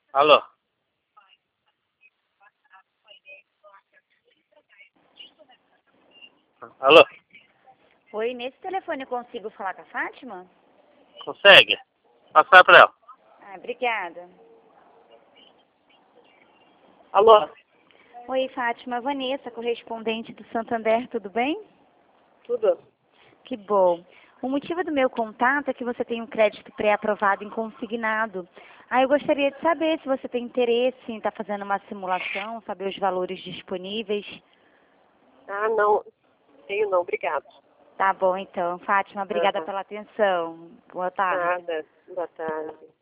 Alô? Alô? Oi, nesse telefone eu consigo falar com a Fátima? Consegue? Passar pra ela. Ah, obrigada. Alô? Oi, Fátima. Vanessa, correspondente do Santander, tudo bem? Tudo? Que bom. O motivo do meu contato é que você tem um crédito pré-aprovado em consignado. Eu gostaria de saber se você tem interesse em estar fazendo uma simulação, saber os valores disponíveis. Ah, não. Tenho não, obrigado. Tá bom, então. Fátima, obrigada Aham. pela atenção. Boa tarde. Nada. Boa tarde.